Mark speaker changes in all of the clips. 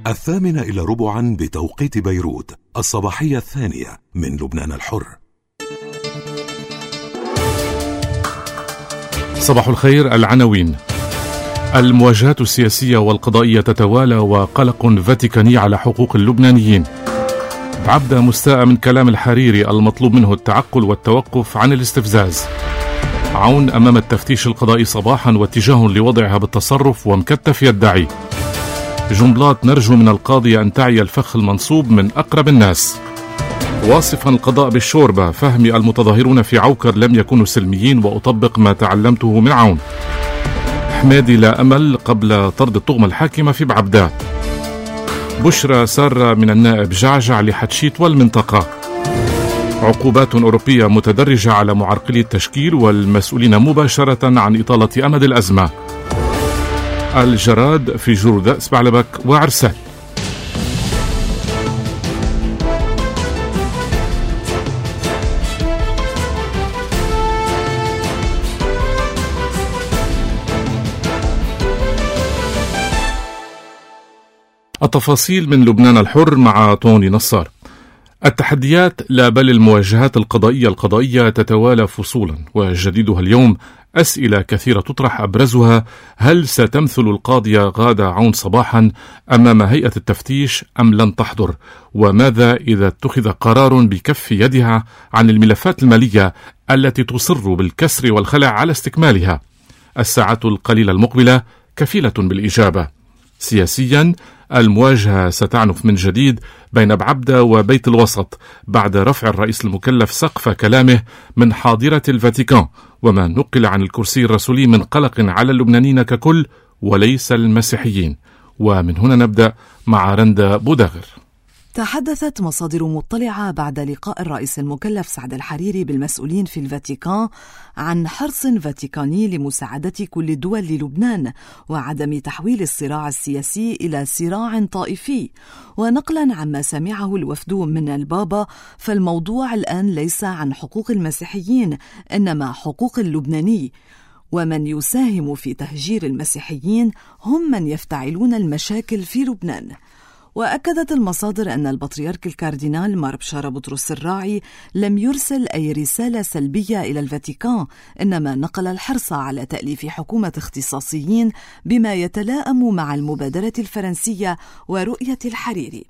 Speaker 1: 8:45 بتوقيت بيروت، الصباحية الثانية من لبنان الحر.
Speaker 2: صباح الخير. العناوين: المواجهات السياسية والقضائية تتوالى وقلق فاتيكاني على حقوق اللبنانيين. بعبدة مستاء من كلام الحريري المطلوب منه التعقل والتوقف عن الاستفزاز. عون أمام التفتيش القضائي صباحا واتجاه لوضعها بالتصرف ومكتف يدعي. جنبلاط: نرجو من القاضي أن تعي الفخ المنصوب من أقرب الناس. واصفا القضاء بالشوربة: فهمي المتظاهرون في عوكر لم يكونوا سلميين وأطبق ما تعلمته من عون. حمادي: لا أمل قبل طرد الطغمة الحاكمة في بعبدة. بشرى سارة من النائب جعجع لحتشيت والمنطقة. عقوبات أوروبية متدرجة على معرقلي التشكيل والمسؤولين مباشرة عن إطالة أمد الأزمة. الجراد في جرودة سبعلبك وعرسال. التفاصيل من لبنان الحر مع طوني نصار. التحديات لا بل المواجهات القضائية تتوالى فصولا، وجديدها اليوم أسئلة كثيرة تطرح، أبرزها: هل ستمثل القاضية غادة عون صباحا أمام هيئة التفتيش أم لن تحضر؟ وماذا إذا اتخذ قرار بكف يدها عن الملفات المالية التي تصر بالكسر والخلع على استكمالها؟ الساعات القليلة المقبلة كفيلة بالإجابة. سياسيا، المواجهة ستعنف من جديد بين بعبدة وبيت الوسط بعد رفع الرئيس المكلف سقف كلامه من حاضرة الفاتيكان، وما نقل عن الكرسي الرسولي من قلق على اللبنانيين ككل وليس المسيحيين. ومن هنا نبدأ مع رندا بوداغر.
Speaker 3: تحدثت مصادر مطلعة بعد لقاء الرئيس المكلف سعد الحريري بالمسؤولين في الفاتيكان عن حرص فاتيكاني لمساعدة كل الدول للبنان وعدم تحويل الصراع السياسي إلى صراع طائفي. ونقلا عما سمعه الوفد من البابا، فالموضوع الآن ليس عن حقوق المسيحيين إنما حقوق اللبناني، ومن يساهم في تهجير المسيحيين هم من يفتعلون المشاكل في لبنان. وأكدت المصادر أن البطريرك الكاردينال مار بشارة بطرس الراعي لم يرسل أي رسالة سلبية إلى الفاتيكان، إنما نقل الحرص على تأليف حكومة اختصاصيين بما يتلائم مع المبادرة الفرنسية ورؤية الحريري.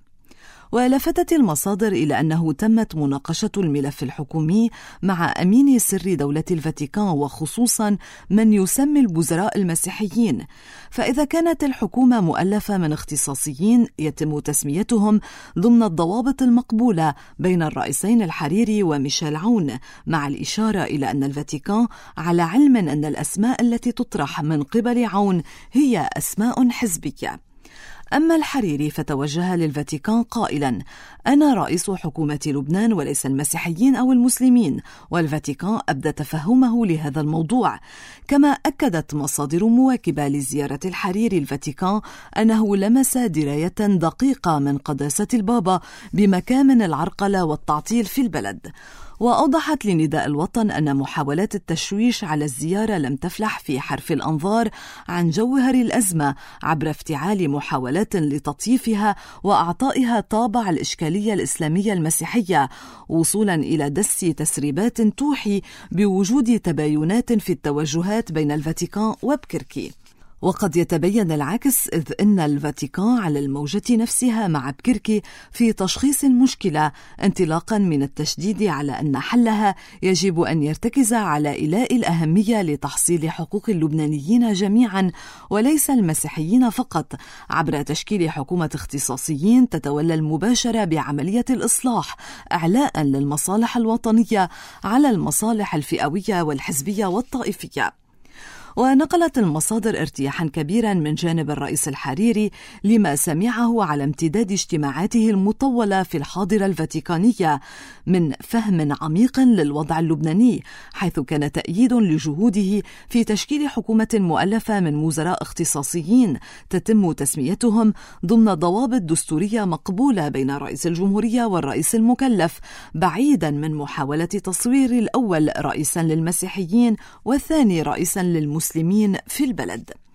Speaker 3: ولفتت المصادر إلى أنه تمت مناقشة الملف الحكومي مع أمين سر دولة الفاتيكان، وخصوصا من يسمي الوزراء المسيحيين، فإذا كانت الحكومة مؤلفة من اختصاصيين يتم تسميتهم ضمن الضوابط المقبولة بين الرئيسين الحريري وميشيل عون، مع الإشارة إلى أن الفاتيكان على علم أن الأسماء التي تطرح من قبل عون هي أسماء حزبية. أما الحريري فتوجه للفاتيكان قائلا: أنا رئيس حكومة لبنان وليس المسيحيين أو المسلمين، والفاتيكان أبدى تفهمه لهذا الموضوع. كما أكدت مصادر مواكبة لزيارة الحريري الفاتيكان أنه لمس دراية دقيقة من قداسة البابا بمكامن العرقلة والتعطيل في البلد. وأوضحت لنداء الوطن أن محاولات التشويش على الزيارة لم تفلح في حرف الأنظار عن جوهر الأزمة عبر افتعال محاولات لتطييفها وأعطائها طابع الإشكالية الإسلامية المسيحية، وصولا إلى دس تسريبات توحي بوجود تباينات في التوجهات بين الفاتيكان وبكركي. وقد يتبين العكس، إذ إن الفاتيكان على الموجة نفسها مع بكركي في تشخيص المشكلة، انطلاقا من التشديد على أن حلها يجب أن يرتكز على إيلاء الأهمية لتحصيل حقوق اللبنانيين جميعا وليس المسيحيين فقط، عبر تشكيل حكومة اختصاصيين تتولى المباشرة بعملية الإصلاح، إعلاء للمصالح الوطنية على المصالح الفئوية والحزبية والطائفية. ونقلت المصادر ارتياحا كبيرا من جانب الرئيس الحريري لما سمعه على امتداد اجتماعاته المطولة في الحاضرة الفاتيكانية من فهم عميق للوضع اللبناني، حيث كان تأييد لجهوده في تشكيل حكومة مؤلفة من وزراء اختصاصيين تتم تسميتهم ضمن ضوابط دستورية مقبولة بين رئيس الجمهورية والرئيس المكلف، بعيدا من محاولة تصوير الأول رئيسا للمسيحيين والثاني رئيسا للمسلمين في البلد.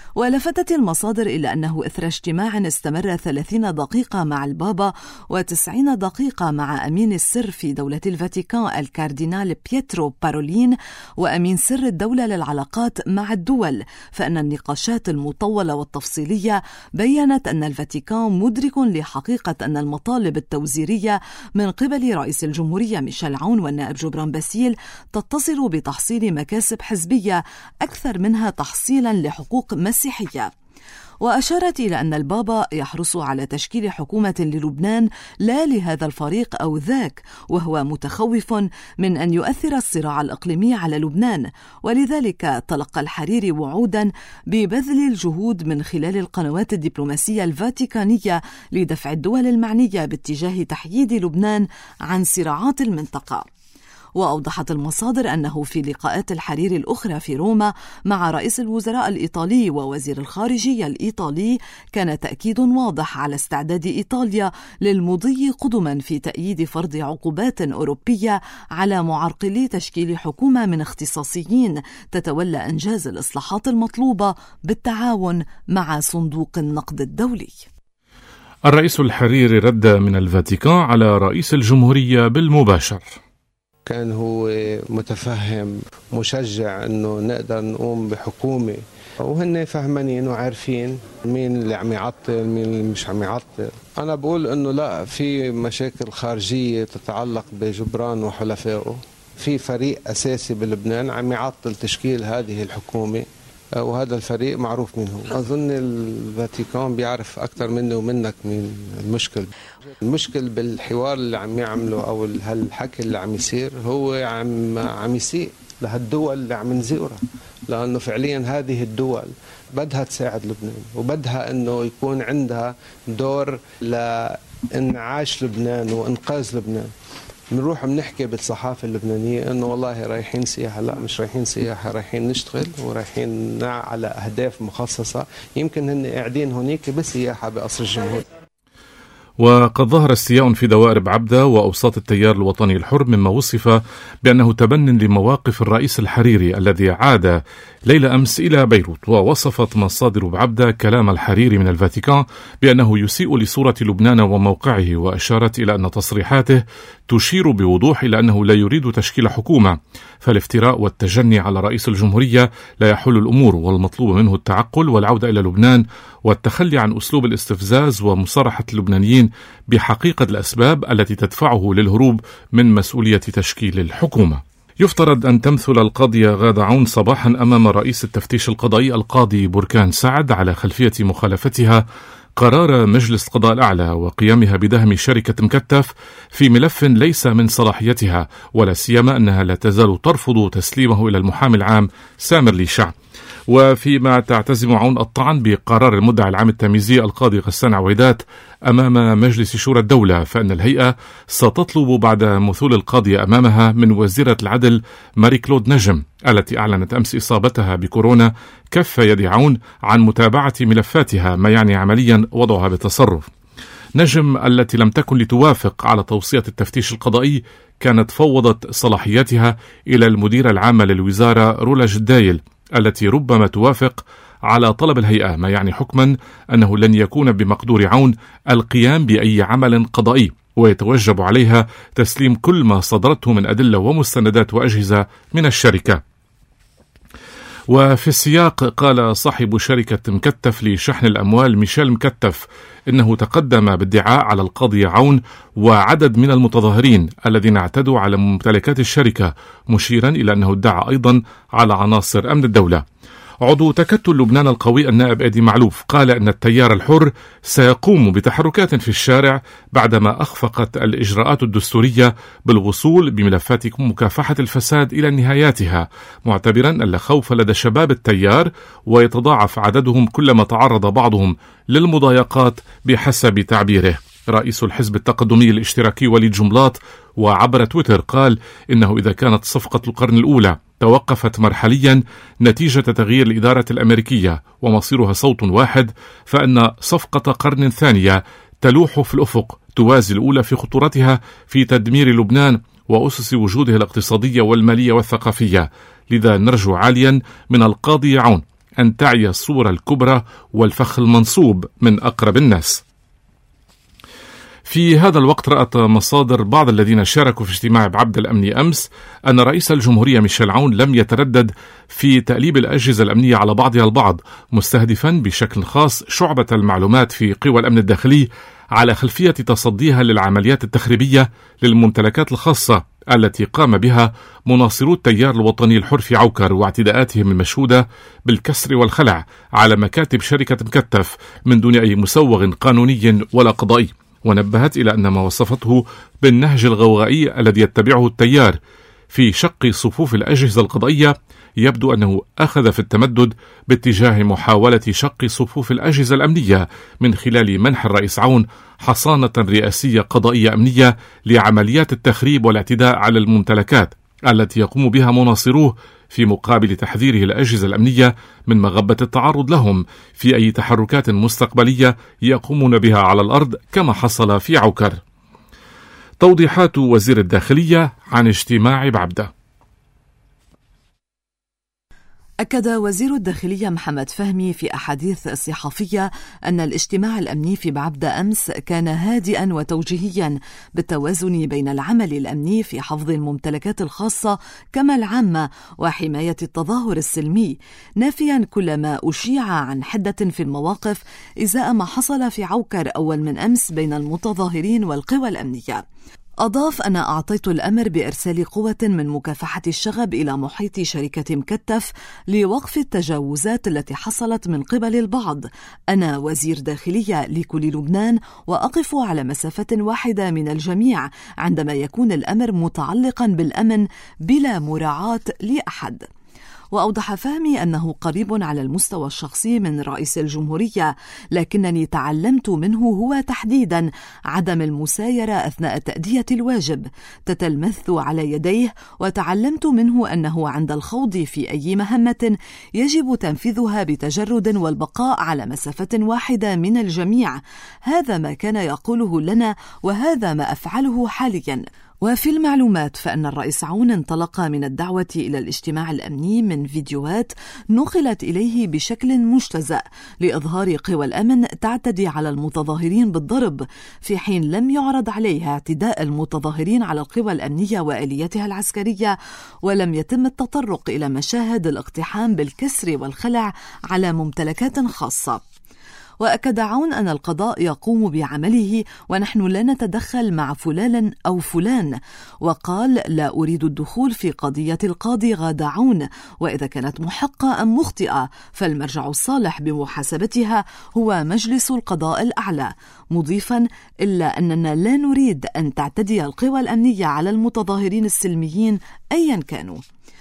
Speaker 3: ولفتت المصادر إلى أنه إثر اجتماع استمر 30 دقيقة مع البابا و90 دقيقة مع أمين السر في دولة الفاتيكان الكاردينال بيترو بارولين وأمين سر الدولة للعلاقات مع الدول، فإن النقاشات المطولة والتفصيلية بيّنت أن الفاتيكان مدرك لحقيقة أن المطالب التوزيرية من قبل رئيس الجمهورية ميشيل عون والنائب جبران باسيل تتصل بتحصيل مكاسب حزبية أكثر منها تحصيلا لحقوق مسيحية. وأشارت إلى أن البابا يحرص على تشكيل حكومة للبنان لا لهذا الفريق أو ذاك، وهو متخوف من أن يؤثر الصراع الإقليمي على لبنان، ولذلك تلقى الحريري وعودا ببذل الجهود من خلال القنوات الدبلوماسية الفاتيكانية لدفع الدول المعنية باتجاه تحييد لبنان عن صراعات المنطقة. وأوضحت المصادر أنه في لقاءات الحريري الأخرى في روما مع رئيس الوزراء الإيطالي ووزير الخارجية الإيطالي كان تأكيد واضح على استعداد إيطاليا للمضي قدما في تأييد فرض عقوبات أوروبية على معرقلي تشكيل حكومة من اختصاصيين تتولى إنجاز الإصلاحات المطلوبة بالتعاون مع صندوق النقد الدولي.
Speaker 2: الرئيس الحريري رد من الفاتيكان على رئيس الجمهورية بالمباشر.
Speaker 4: كان هو متفهم مشجع انه نقدر نقوم بحكومة، وهن فهمانين وعارفين مين اللي عم يعطل مين اللي مش عم يعطل. انا بقول انه لا، في مشاكل خارجية تتعلق بجبران وحلفائه، في فريق اساسي بلبنان عم يعطل تشكيل هذه الحكومة، وهذا الفريق معروف مين هو. أظن الفاتيكان بيعرف أكثر مني ومنك مين المشكل بالحوار اللي عم يعمله أو هالحكي اللي عم يصير، هو عم يسيء لهالدول اللي عم نزورها، لأنه فعليا هذه الدول بدها تساعد لبنان وبدها أنه يكون عندها دور لإنعاش لبنان وإنقاذ لبنان. بنروح بنحكي بالصحافة اللبنانية إنه والله رايحين سياحة، لا مش رايحين سياحة، رايحين نشتغل ورايحين على أهداف مخصصة، يمكن هن قاعدين هناك بسياحة بقصر الجمهورية.
Speaker 2: وقد ظهر استياء في دوائر بعبدة وأوساط التيار الوطني الحر مما وصف بأنه تبن لمواقف الرئيس الحريري الذي عاد ليلة أمس إلى بيروت. ووصفت مصادر بعبدة كلام الحريري من الفاتيكان بأنه يسيء لصورة لبنان وموقعه، وأشارت إلى أن تصريحاته تشير بوضوح إلى أنه لا يريد تشكيل حكومة، فالافتراء والتجني على رئيس الجمهورية لا يحل الأمور، والمطلوب منه التعقل والعودة إلى لبنان والتخلي عن أسلوب الاستفزاز ومصارحة اللبنانيين بحقيقة الأسباب التي تدفعه للهروب من مسؤولية تشكيل الحكومة. يفترض أن تمثل القاضية غادة عون صباحا أمام رئيس التفتيش القضائي القاضي بركان سعد على خلفية مخالفتها قرار مجلس القضاء الأعلى وقيامها بدهم شركة مكتف في ملف ليس من صلاحيتها، ولا سيما أنها لا تزال ترفض تسليمه إلى المحامي العام سامر ليشع. وفيما تعتزم عون الطعن بقرار المدعي العام التمييزي القاضي غسان عويدات أمام مجلس شورى الدولة، فإن الهيئة ستطلب بعد مثول القاضية أمامها من وزيرة العدل ماري كلود نجم التي أعلنت أمس إصابتها بكورونا كف يد عون عن متابعة ملفاتها، ما يعني عمليا وضعها بتصرف. نجم التي لم تكن لتوافق على توصية التفتيش القضائي كانت فوضت صلاحياتها إلى المديرة العامة للوزارة رولا جدايل التي ربما توافق على طلب الهيئة، ما يعني حكما أنه لن يكون بمقدور عون القيام بأي عمل قضائي، ويتوجب عليها تسليم كل ما صدرته من أدلة ومستندات وأجهزة من الشركة. وفي السياق قال صاحب شركة مكتف لشحن الأموال ميشيل مكتف إنه تقدم بادعاء على القاضي عون وعدد من المتظاهرين الذين اعتدوا على ممتلكات الشركة، مشيرا إلى أنه ادعى أيضا على عناصر أمن الدولة. عضو تكتل لبنان القوي النائب إدي معلوف قال أن التيار الحر سيقوم بتحركات في الشارع بعدما أخفقت الإجراءات الدستورية بالوصول بملفات مكافحة الفساد إلى نهاياتها، معتبرا أن لا خوف لدى شباب التيار ويتضاعف عددهم كلما تعرض بعضهم للمضايقات بحسب تعبيره. رئيس الحزب التقدمي الاشتراكي وليد جنبلاط وعبر تويتر قال إنه إذا كانت صفقة القرن الأولى توقفت مرحليا نتيجة تغيير الإدارة الأمريكية ومصيرها صوت واحد، فإن صفقة قرن ثانية تلوح في الأفق توازي الأولى في خطورتها في تدمير لبنان وأسس وجوده الاقتصادية والمالية والثقافية. لذا نرجو عاليا من القاضي عون أن تعي الصورة الكبرى والفخ المنصوب من أقرب الناس. في هذا الوقت رأت مصادر بعض الذين شاركوا في اجتماع بعبدة الأمني أمس أن رئيس الجمهورية ميشيل عون لم يتردد في تأليب الأجهزة الأمنية على بعضها البعض، مستهدفا بشكل خاص شعبة المعلومات في قوى الأمن الداخلي على خلفية تصديها للعمليات التخريبية للممتلكات الخاصة التي قام بها مناصرو التيار الوطني الحر في عوكر، واعتداءاتهم المشهودة بالكسر والخلع على مكاتب شركة مكتف من دون أي مسوغ قانوني ولا قضائي. ونبهت إلى أن ما وصفته بالنهج الغوغائي الذي يتبعه التيار في شق صفوف الأجهزة القضائية يبدو أنه أخذ في التمدد باتجاه محاولة شق صفوف الأجهزة الأمنية من خلال منح الرئيس عون حصانة رئاسية قضائية أمنية لعمليات التخريب والاعتداء على الممتلكات التي يقوم بها مناصروه، في مقابل تحذيره الأجهزة الأمنية من مغبة التعرض لهم في أي تحركات مستقبلية يقومون بها على الأرض كما حصل في عوكر. توضيحات وزير الداخلية عن اجتماع بعبدة.
Speaker 3: أكد وزير الداخلية محمد فهمي في أحاديث صحفية أن الاجتماع الأمني في بعبدة أمس كان هادئا وتوجيهيا بالتوازن بين العمل الأمني في حفظ الممتلكات الخاصة كما العامة وحماية التظاهر السلمي، نافيا كل ما أشيع عن حدة في المواقف إزاء ما حصل في عوكر أول من أمس بين المتظاهرين والقوى الأمنية. أضاف: أنا أعطيت الأمر بإرسال قوة من مكافحة الشغب إلى محيط شركة مكتف لوقف التجاوزات التي حصلت من قبل البعض. أنا وزير داخلية لكل لبنان وأقف على مسافة واحدة من الجميع عندما يكون الأمر متعلقا بالأمن بلا مراعاة لأحد. وأوضح فهمي أنه قريب على المستوى الشخصي من رئيس الجمهورية، لكنني تعلمت منه هو تحديدا عدم المسايرة أثناء تأدية الواجب، تتلمذت على يديه، وتعلمت منه أنه عند الخوض في أي مهمة يجب تنفيذها بتجرد والبقاء على مسافة واحدة من الجميع. هذا ما كان يقوله لنا وهذا ما أفعله حاليا. وفي المعلومات فإن الرئيس عون انطلق من الدعوة إلى الاجتماع الأمني من فيديوهات نقلت إليه بشكل مجتزأ لإظهار قوى الأمن تعتدي على المتظاهرين بالضرب، في حين لم يعرض عليها اعتداء المتظاهرين على القوى الأمنية وآلياتها العسكرية، ولم يتم التطرق إلى مشاهد الاقتحام بالكسر والخلع على ممتلكات خاصة. وأكد عون أن القضاء يقوم بعمله ونحن لا نتدخل مع فلان أو فلان، وقال: لا أريد الدخول في قضية القاضي غادة عون، وإذا كانت محقة أم مخطئة فالمرجع الصالح بمحاسبتها هو مجلس القضاء الأعلى، مضيفا: إلا أننا لا نريد أن تعتدي القوى الأمنية على المتظاهرين السلميين أيا كانوا.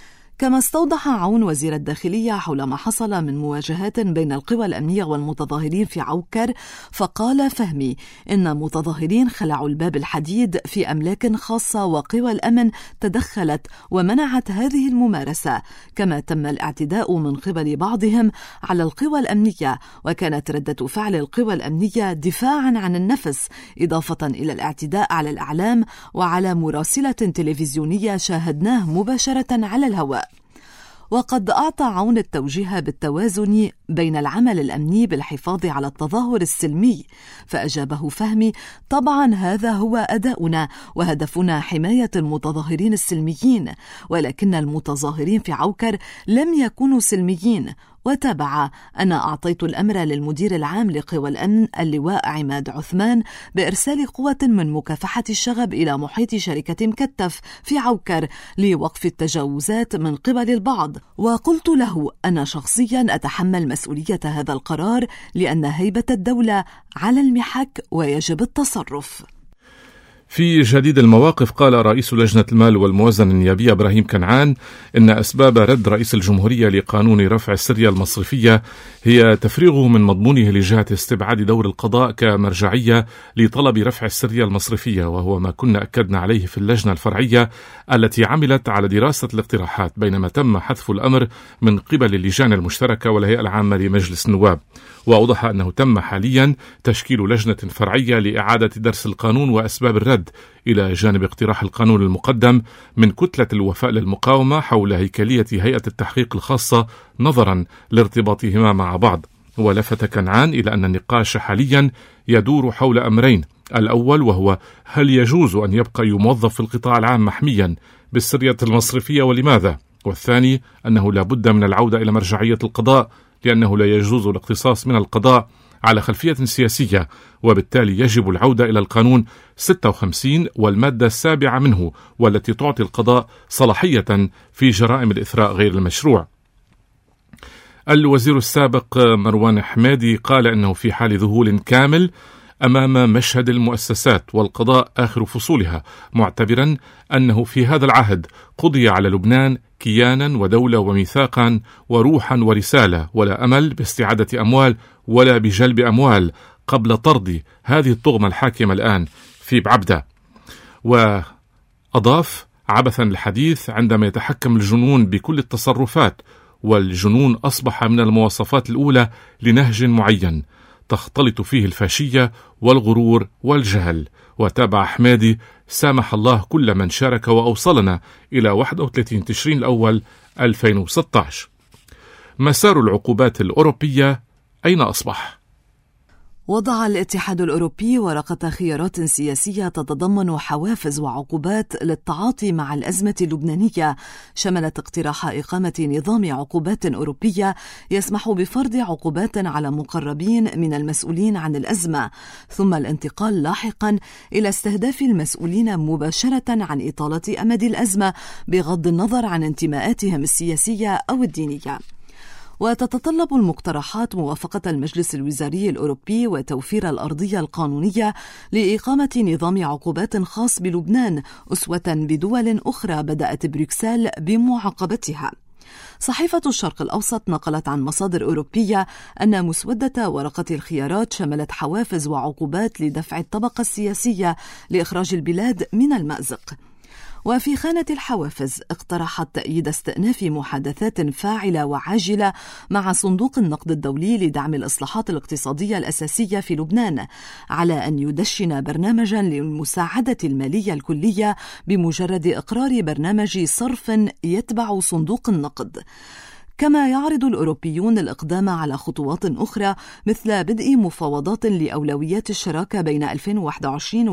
Speaker 3: كما استوضح عون وزير الداخلية حول ما حصل من مواجهات بين القوى الأمنية والمتظاهرين في عوكر، فقال فهمي إن متظاهرين خلعوا الباب الحديد في أملاك خاصة وقوى الأمن تدخلت ومنعت هذه الممارسة، كما تم الاعتداء من قبل بعضهم على القوى الأمنية، وكانت ردة فعل القوى الأمنية دفاعا عن النفس، إضافة إلى الاعتداء على الأعلام وعلى مراسلة تلفزيونية شاهدناه مباشرة على الهواء. وقد أعطى عون التوجيه بالتوازن بين العمل الأمني بالحفاظ على التظاهر السلمي، فأجابه فهمي: طبعا هذا هو أداؤنا وهدفنا حماية المتظاهرين السلميين، ولكن المتظاهرين في عوكر لم يكونوا سلميين. وتابع: أنا أعطيت الأمر للمدير العام لقوى الأمن اللواء عماد عثمان بإرسال قوة من مكافحة الشغب إلى محيط شركة مكتف في عوكر لوقف التجاوزات من قبل البعض، وقلت له: أنا شخصيا أتحمل مسؤولية هذا القرار لأن هيبة الدولة على المحك ويجب التصرف.
Speaker 2: في جديد المواقف قال رئيس لجنة المال والموازنة النيابية إبراهيم كنعان إن أسباب رد رئيس الجمهورية لقانون رفع السرية المصرفية هي تفريغه من مضمونه لجهة استبعاد دور القضاء كمرجعية لطلب رفع السرية المصرفية، وهو ما كنا أكدنا عليه في اللجنة الفرعية التي عملت على دراسة الاقتراحات، بينما تم حذف الأمر من قبل اللجان المشتركة والهيئة العامة لمجلس النواب. وأوضح أنه تم حاليا تشكيل لجنة فرعية لإعادة درس القانون وأسباب الرد، البلاد، إلى جانب اقتراح القانون المقدم من كتلة الوفاء للمقاومة حول هيكلية هيئة التحقيق الخاصة نظرا لارتباطهما مع بعض. ولفت كنعان إلى أن النقاش حاليا يدور حول أمرين: الأول وهو هل يجوز أن يبقى موظف في القطاع العام محميا بالسرية المصرفية ولماذا؟ والثاني أنه لا بد من العودة إلى مرجعية القضاء، لأنه لا يجوز الاقتصاص من القضاء على خلفية سياسية، وبالتالي يجب العودة إلى القانون 56 والمادة 7 منه، والتي تعطي القضاء صلاحية في جرائم الإثراء غير المشروع. الوزير السابق مروان حمادي قال إنه في حال ذهول كامل أمام مشهد المؤسسات والقضاء آخر فصولها، معتبرا أنه في هذا العهد قضي على لبنان كيانا ودولة وميثاقا وروحا ورسالة، ولا أمل باستعادة أموال ولا بجلب أموال قبل طرد هذه الطغمة الحاكمة الآن في بعبدة. وأضاف عبثا الحديث عندما يتحكم الجنون بكل التصرفات، والجنون أصبح من المواصفات الأولى لنهج معين تختلط فيه الفاشية والغرور والجهل. وتابع حمادي: سامح الله كل من شارك وأوصلنا إلى 31 تشرين الأول 2016. مسار العقوبات الأوروبية أين أصبح؟
Speaker 3: وضع الاتحاد الأوروبي ورقة خيارات سياسية تتضمن حوافز وعقوبات للتعاطي مع الأزمة اللبنانية، شملت اقتراح إقامة نظام عقوبات أوروبية يسمح بفرض عقوبات على مقربين من المسؤولين عن الأزمة، ثم الانتقال لاحقا إلى استهداف المسؤولين مباشرة عن إطالة أمد الأزمة بغض النظر عن انتماءاتهم السياسية أو الدينية. وتتطلب المقترحات موافقة المجلس الوزاري الأوروبي وتوفير الأرضية القانونية لإقامة نظام عقوبات خاص بلبنان أسوة بدول أخرى بدأت بروكسل بمعاقبتها. صحيفة الشرق الأوسط نقلت عن مصادر أوروبية أن مسودة ورقة الخيارات شملت حوافز وعقوبات لدفع الطبقة السياسية لإخراج البلاد من المأزق. وفي خانة الحوافز اقترحت تأييد استئناف محادثات فاعلة وعاجلة مع صندوق النقد الدولي لدعم الإصلاحات الاقتصادية الأساسية في لبنان، على أن يدشن برنامجا للمساعدة المالية الكلية بمجرد إقرار برنامج صرف يتبع صندوق النقد. كما يعرض الأوروبيون الإقدام على خطوات أخرى مثل بدء مفاوضات لأولويات الشراكة بين 2021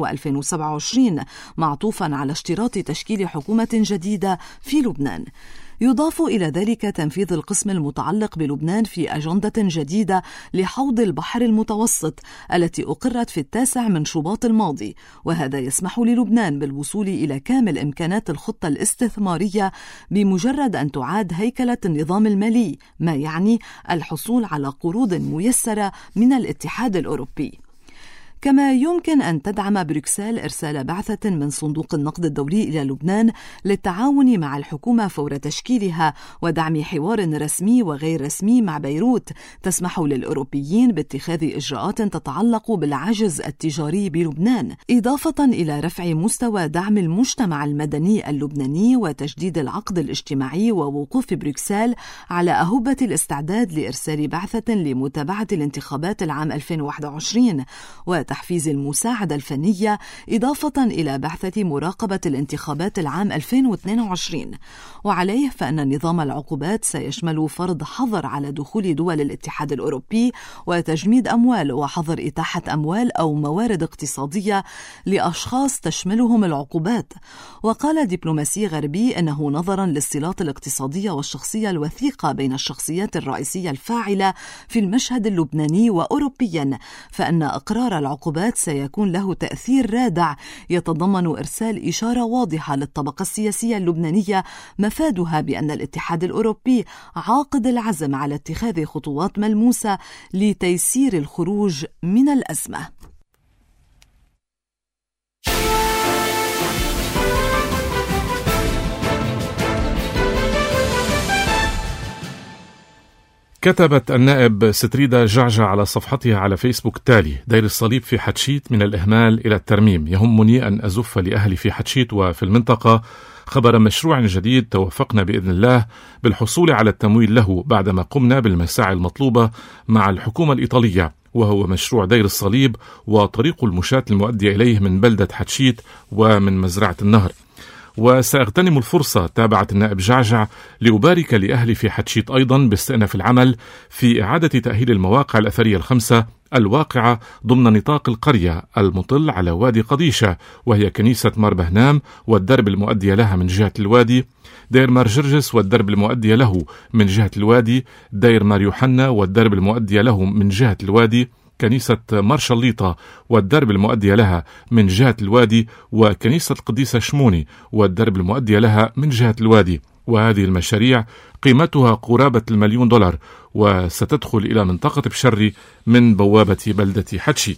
Speaker 3: و2027 معطوفا على اشتراط تشكيل حكومة جديدة في لبنان. يضاف إلى ذلك تنفيذ القسم المتعلق بلبنان في أجندة جديدة لحوض البحر المتوسط التي أقرت في 9 من شباط الماضي، وهذا يسمح للبنان بالوصول إلى كامل إمكانات الخطة الاستثمارية بمجرد أن تعاد هيكلة النظام المالي، ما يعني الحصول على قروض ميسرة من الاتحاد الأوروبي. كما يمكن أن تدعم بروكسل إرسال بعثة من صندوق النقد الدولي إلى لبنان للتعاون مع الحكومة فور تشكيلها ودعم حوار رسمي وغير رسمي مع بيروت تسمح للأوروبيين باتخاذ إجراءات تتعلق بالعجز التجاري بلبنان، إضافة إلى رفع مستوى دعم المجتمع المدني اللبناني وتجديد العقد الاجتماعي ووقوف بروكسل على أهبة الاستعداد لإرسال بعثة لمتابعة الانتخابات العام 2021 وتحفيز المساعدة الفنية، إضافة إلى بعثة مراقبة الانتخابات العام 2022. وعليه فإن نظام العقوبات سيشمل فرض حظر على دخول دول الاتحاد الأوروبي وتجميد أموال وحظر إتاحة أموال أو موارد اقتصادية لأشخاص تشملهم العقوبات. وقال دبلوماسي غربي أنه نظرا للصلات الاقتصادية والشخصية الوثيقة بين الشخصيات الرئيسية الفاعلة في المشهد اللبناني وأوروبيا، فإن إقرار العقوبات سيكون له تأثير رادع يتضمن إرسال إشارة واضحة للطبقة السياسية اللبنانية مفادها بأن الاتحاد الأوروبي عاقد العزم على اتخاذ خطوات ملموسة لتيسير الخروج من الأزمة.
Speaker 2: كتبت النائب ستريدا جعجع على صفحتها على فيسبوك التالي: دير الصليب في حتشيت من الإهمال إلى الترميم، يهمني أن أزف لأهلي في حتشيت وفي المنطقة خبر مشروع جديد توفقنا بإذن الله بالحصول على التمويل له بعدما قمنا بالمساعي المطلوبة مع الحكومة الإيطالية، وهو مشروع دير الصليب وطريق المشاة المؤدي إليه من بلدة حتشيت ومن مزرعة النهر. وسأغتنم الفرصة، تابعت النائب جعجع، لأبارك لأهلي في حتشيت أيضا باستئناف العمل في إعادة تأهيل المواقع الأثرية الخمسة الواقعة ضمن نطاق القرية المطل على وادي قضيشة، وهي كنيسة مار بهنام والدرب المؤدي لها من جهة الوادي، دير مار جرجس والدرب المؤدي له من جهة الوادي، دير مار يوحنا والدرب المؤدي له من جهة الوادي، كنيسة مارشاليطة والدرب المؤدي لها من جهة الوادي، وكنيسة القديسة شموني والدرب المؤدي لها من جهة الوادي. وهذه المشاريع قيمتها قرابة $1,000,000 وستدخل إلى منطقة بشري من بوابة بلدة حتشيت.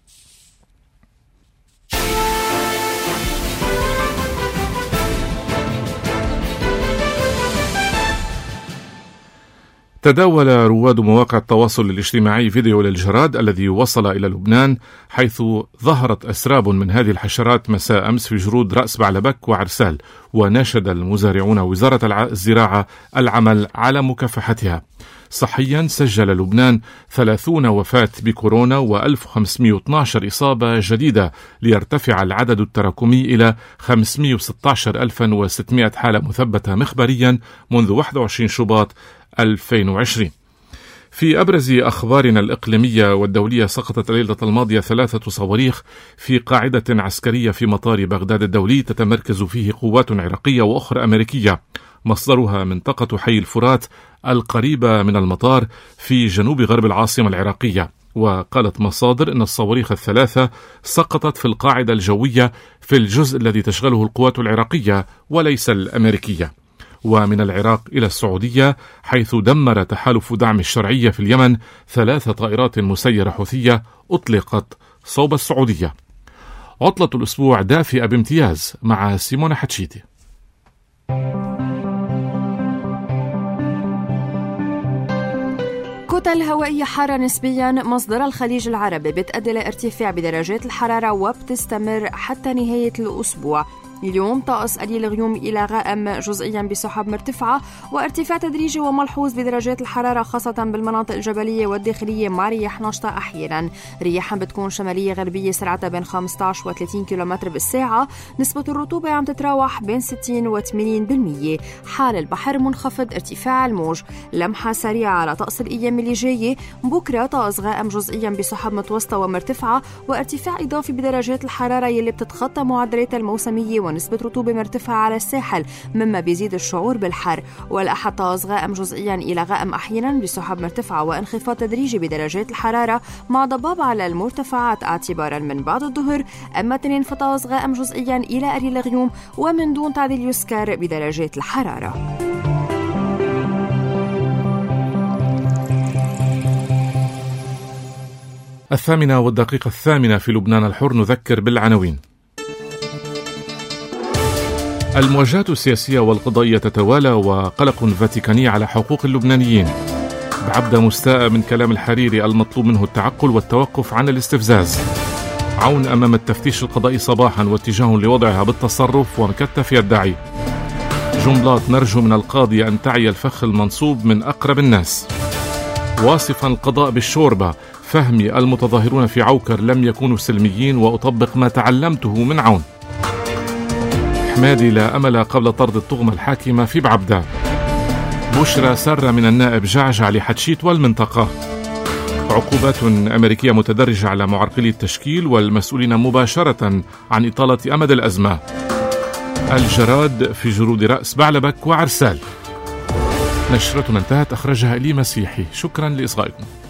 Speaker 2: تداول رواد مواقع التواصل الاجتماعي فيديو للجراد الذي وصل إلى لبنان، حيث ظهرت أسراب من هذه الحشرات مساء أمس في جرود رأس بعلبك وعرسال، وناشد المزارعون وزارة الزراعة العمل على مكافحتها. صحيا سجل لبنان 30 وفاة بكورونا و1512 إصابة جديدة، ليرتفع العدد التراكمي إلى 516,600 حالة مثبتة مخبريا منذ 21 شباط 2020. في أبرز أخبارنا الإقليمية والدولية، سقطت الليلة الماضية 3 صواريخ في قاعدة عسكرية في مطار بغداد الدولي تتمركز فيه قوات عراقية وأخرى أمريكية، مصدرها منطقة حي الفرات القريبة من المطار في جنوب غرب العاصمة العراقية. وقالت مصادر أن الصواريخ ال3 سقطت في القاعدة الجوية في الجزء الذي تشغله القوات العراقية وليس الأمريكية. ومن العراق إلى السعودية، حيث دمر تحالف دعم الشرعية في اليمن 3 طائرات مسيرة حوثية أطلقت صوب السعودية. عطلة الأسبوع دافئة بامتياز مع سيمون حتشيتي.
Speaker 5: كتل هوائية حارة نسبيا مصدر الخليج العربي بتؤدي لارتفاع بدرجات الحرارة وبتستمر حتى نهاية الأسبوع. اليوم طقس قليل غيوم إلى غائم جزئيا بسحب مرتفعة، وارتفاع تدريجي وملحوظ بدرجات الحرارة خاصة بالمناطق الجبلية والداخلية مع رياح نشطة أحيانا. رياح بتكون شمالية غربية سرعتها بين 15 و 30 كيلومتر بالساعة. نسبة الرطوبة عم تتراوح بين 60 و 80%. حال البحر منخفض، ارتفاع الموج. لمحة سريعة على طقس الأيام اللي جاية. بكرة طقس غائم جزئيا بسحب متوسطة ومرتفعة، وارتفاع إضافي بدرجات الحرارة يلي بتتخطى معدلات الموسمية، ونسبة رطوبة مرتفعة على الساحل مما بيزيد الشعور بالحر. والأحد طقس غائم جزئيا إلى غائم أحيانا بسحب مرتفعة وانخفاض تدريجي بدرجات الحرارة مع ضباب على المرتفعات اعتبارا من بعد الظهر. أما اثنين فطقس غائم جزئيا إلى قليل غيوم ومن دون تعديل يسكر بدرجات الحرارة.
Speaker 2: الثامنة والدقيقة 8 في لبنان الحر، نذكر بالعناوين. المواجهات السياسية والقضائية تتوالى، وقلق فاتيكاني على حقوق اللبنانيين. بعبدة مستاء من كلام الحريري المطلوب منه التعقل والتوقف عن الاستفزاز. عون أمام التفتيش القضائي صباحا واتجاه لوضعها بالتصرف ومكتف يدعي. جملات نرجو من القاضي أن تعي الفخ المنصوب من أقرب الناس. واصفا القضاء بالشوربة، فهمي المتظاهرون في عوكر لم يكونوا سلميين وأطبق ما تعلمته من عون. حمادي لا أمل قبل طرد الطغمة الحاكمة في بعبدة. بشرى سر من النائب جعجع لحتشيت والمنطقة. عقوبات أمريكية متدرجة على معرقلي التشكيل والمسؤولين مباشرة عن إطالة أمد الأزمة. الجراد في جرود رأس بعلبك وعرسال. نشرتنا انتهت، أخرجها إلي مسيحي. شكرا لإصغائكم.